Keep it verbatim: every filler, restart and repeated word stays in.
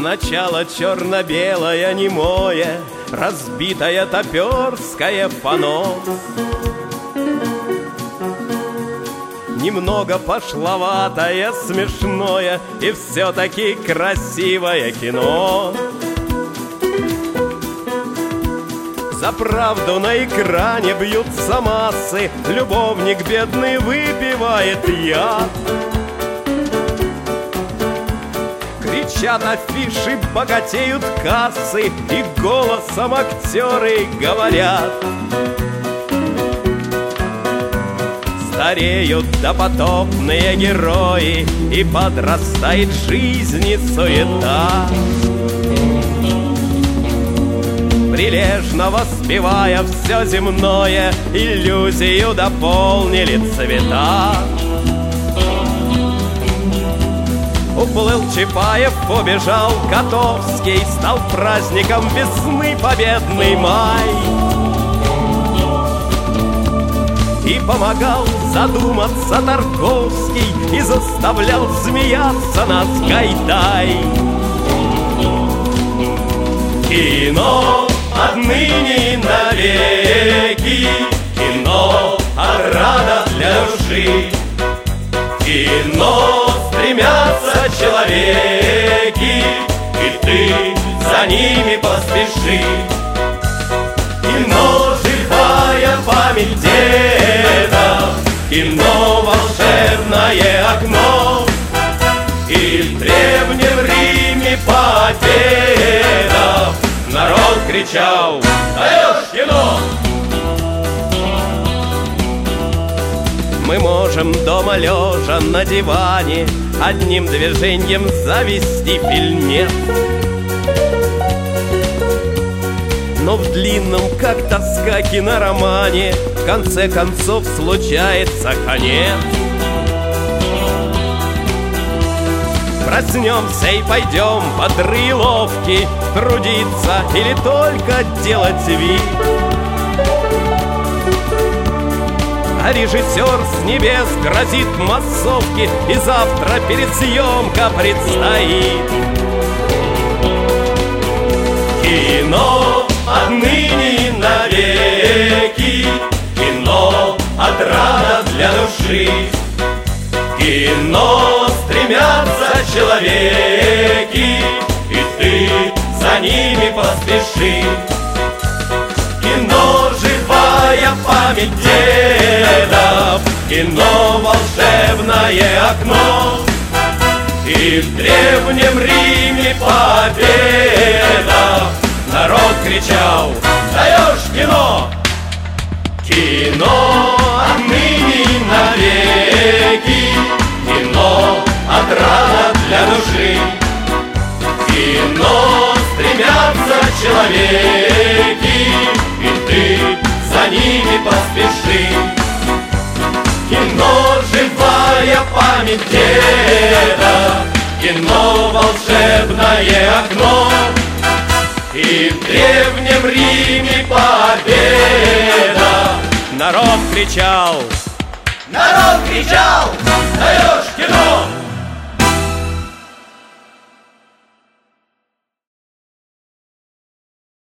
Начало черно-белое, немое, разбитое топерское фано. Немного пошловатое, смешное и все-таки красивое кино. За правду на экране бьются массы, любовник бедный выпивает яд. Кричат афиши, богатеют кассы, и голосом актеры говорят. Стареют допотопные герои, и подрастает жизни суета. Прилежно воспевая все земное, иллюзию дополнили цвета. Уплыл Чапаев, убежал Котовский, стал праздником весны победный май. И помогал задуматься Тарковский, и заставлял смеяться нас Гайдай. Кино отныне и навеки, кино отрада для души. Кино стремятся человеки, и ты за ними поспеши. Кино живая память дедов, кино волшебное окно. И в древнем Риме победов народ кричал: даешь кино! Мы можем дома лежа на диване одним движением завести фильмец. Но в длинном, как тоска киноромане, в конце концов случается конец. Проснемся и пойдем под рыловки трудиться или только делать вид. А режиссер с небес грозит массовке, и завтра перед съемка предстоит. Кино отныне и навеки, кино отрада для души. Кино стремятся человеки, и ты за ними поспеши. Кино живая память дедов, кино волшебное окно. И в древнем Риме победов народ кричал: даешь кино! Кино отныне и навеки, кино отрада для души. Кино стремятся человеки, и ты за ними поспеши. Кино живая память дедов, кино волшебное окно. И в древнем Риме победа народ кричал, народ кричал, даешь